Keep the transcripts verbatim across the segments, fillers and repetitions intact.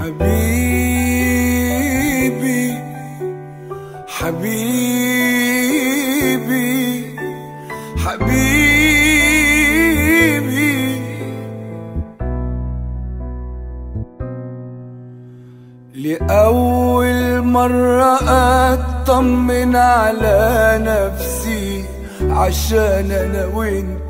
حبيبي حبيبي حبيبي، لأول مرة أطمن على نفسي عشان أنا وإنت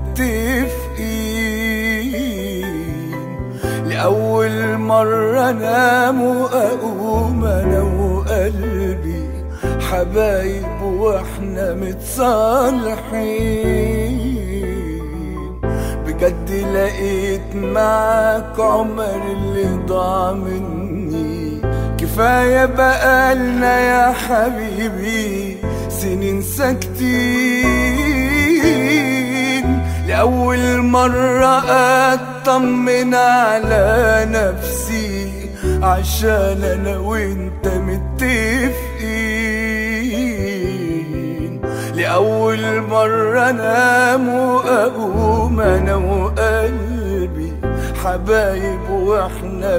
متفقين. لأول مرة أنام وأقوم أنا وقلبي حبايب وإحنا متصالحين. بجد لقيت معاك عمر اللي ضاع مني، كفاية بقالنا يا حبيبي سنين ساكتين. لأول مرة أطمن على نفسي عشان أنا وإنت متفقين. لأول مرة أنام وأقوم أنا وقلبي حبايب وإحنا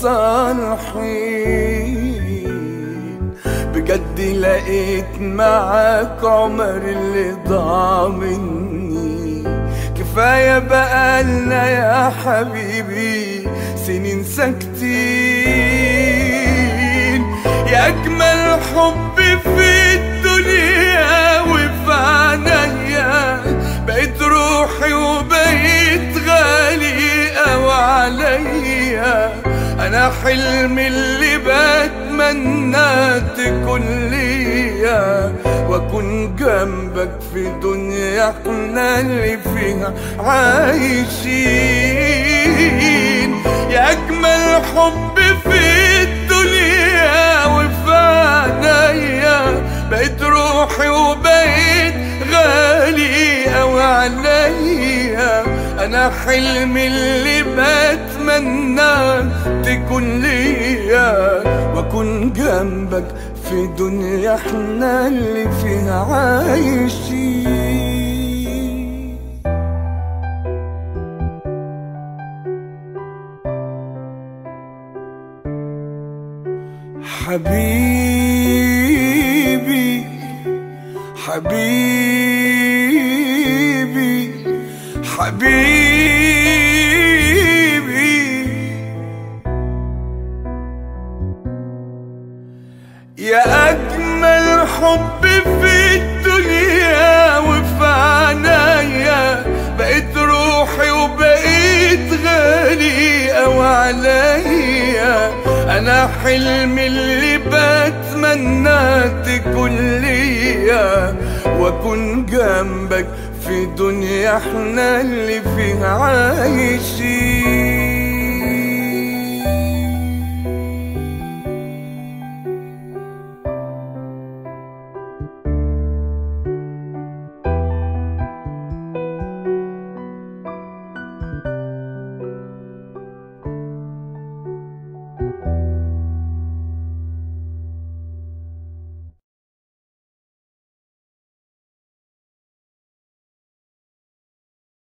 متصالحين. بجد لقيت معاك عمر اللي ضاع مني، كفاية بقالنا يا حبيبي سنين ساكتين. يا أجمل حب في الدنيا وفي عنايا، بقيت روحي وبقيت غالي أوي عليا. أنا حلمي اللي بتمنى تكون ليا، وأكون جنبك في دنيا احنا اللي فيها عايشين. يا أجمل حب في الدنيا وفي عنايا، بقيت روحي وبقيت غالي أوي عليا. أنا حلمي اللي بتمنى تكون ليا، وأكون جنبك في دنيا احنا اللي فيها عايشين. حبيبي حبيبي حبيبي، يا أجمل حب في الدنيا وفي عنايا، بقيت روحي وبقيت غالي أوي عليا. أنا حلمي اللي بتمنى تكون ليا، وأكون جنبك في دنيا احنا اللي فيها عايشين.